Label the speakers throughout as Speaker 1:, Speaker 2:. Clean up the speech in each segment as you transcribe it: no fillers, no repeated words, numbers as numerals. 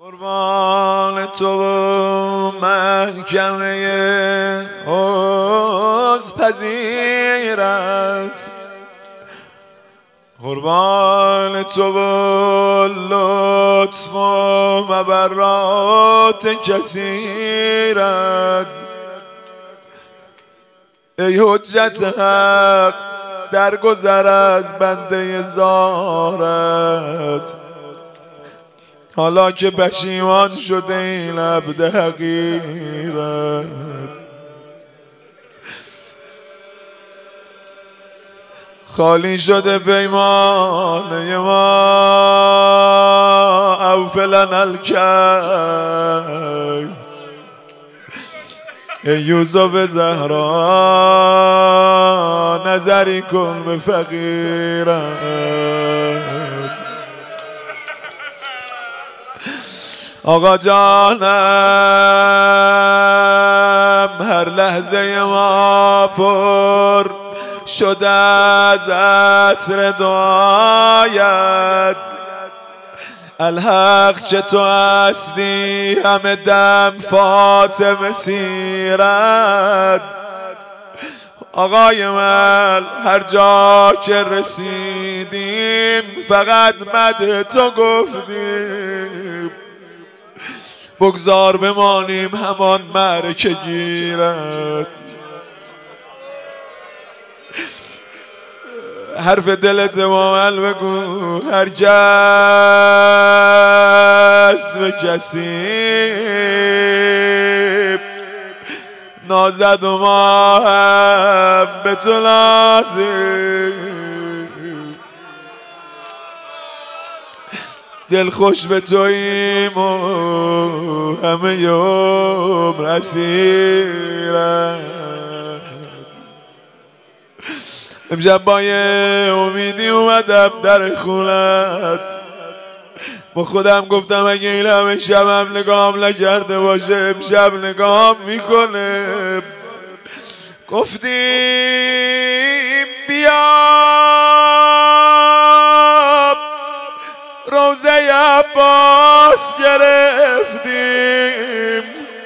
Speaker 1: قربان تو محکمه حوض پذیرت، قربان تو لطف و مبرات کثیرت. ای حجت حق درگذر از بنده زارت، حالا که پشیمان شده این عبد حقیرت. خالی شده پیمانه ما، اوفلن الکل. ای یوسف زهرا نظری کن به فقیرت. آقا جانم هر لحظه ما پر شده از عطر دعایت. الحق چه تو هستی همه دم فاطمه سیرت. آقای من هر جا که رسیدیم فقط مدح تو گفتیم، بگذار بمانیم همان معرکه گیرت. حرف دلت با من بگو، هر کس به کسی نازد و ما هم به تو لازم. دل خوش به توییم و همه یوم اسیرت. امشب با یه امیدی اومدم در خونت، با خودم گفتم اگه این همه شبم نگاهم نکرده باشه امشب نگاهم میکنه. گفتیم بیا روزه عباس گرفتیم،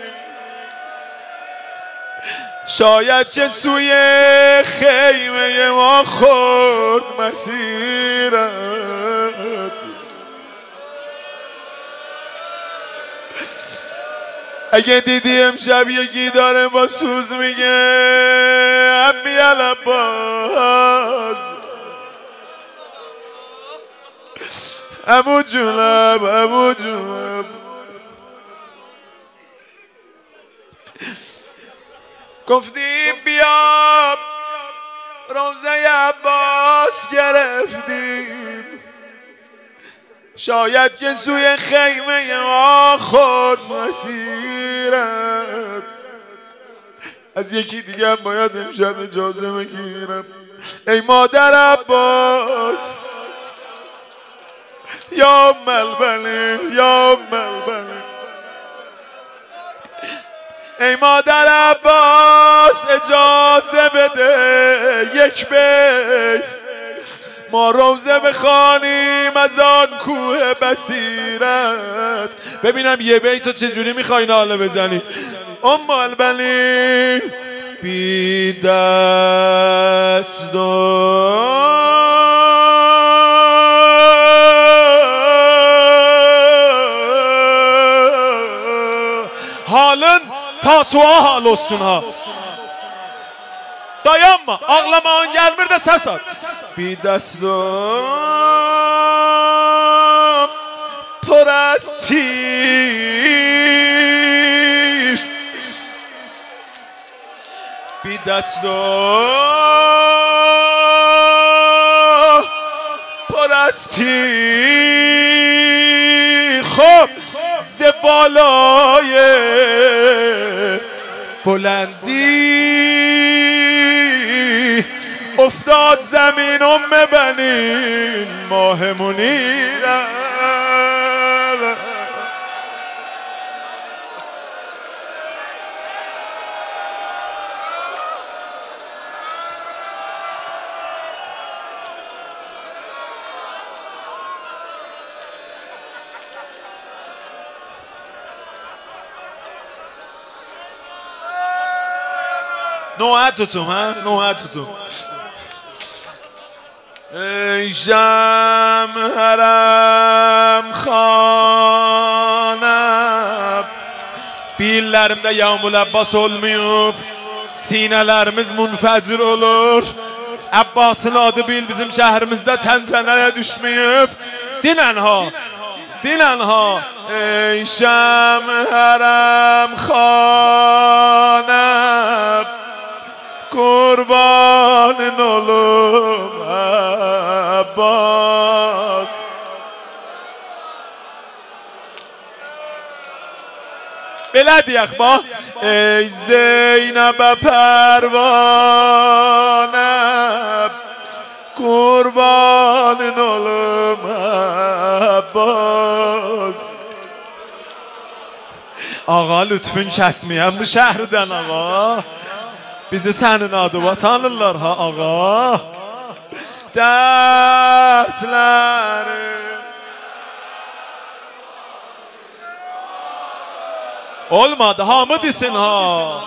Speaker 1: شاید که سوی خیمه ما خورد مسیرت. اگه دیدی امشب یکی داره با سوز میگه عمی العباس، عمو جونم عمو جونم، گفتیم بیا روزه عباس گرفتیم، شاید که سوی خیمه ما خود مسیرت. از یکی دیگه باید امشب اجازه بگیرم. ای مادر عباس یا ملبنین یا ملبنین، ای مادر عباس اجازه بده یک بیت ما روزه بخوانیم از آن کوه بصیرت. ببینم یه بیتو چجوری میخوای ناله بزنی. ام البنین بی دست halın tasuğa hal olsun ha. Dayanma, ağlamağın gelmir de ses at. Bir destum پر از تیر، بی دستم پر از تیر. خب ز بالای بلندی افتاد زمین بنین ماه منیرم. نوعتتون ها نوعتتون ای شمع حرم xanəm Billərimdə Yağmur Abbas olmayıb Sinələrimiz munfəcir olur Abbasın adı bil bizim şəhərimizdə təntənəyə düşməyib Dinən ha Ey şəmə hərəm xanəm Qurbanın olum Abbas Belə deyək bax Ey Zeynəbə pərvanəm Qurbanın olum Abbas Ağa lütfün kəsməyəm bu şəhərdən ağa Bizi sənin adıva tanırlar ha ağa Dərdlərim Olmadı hamı desin ha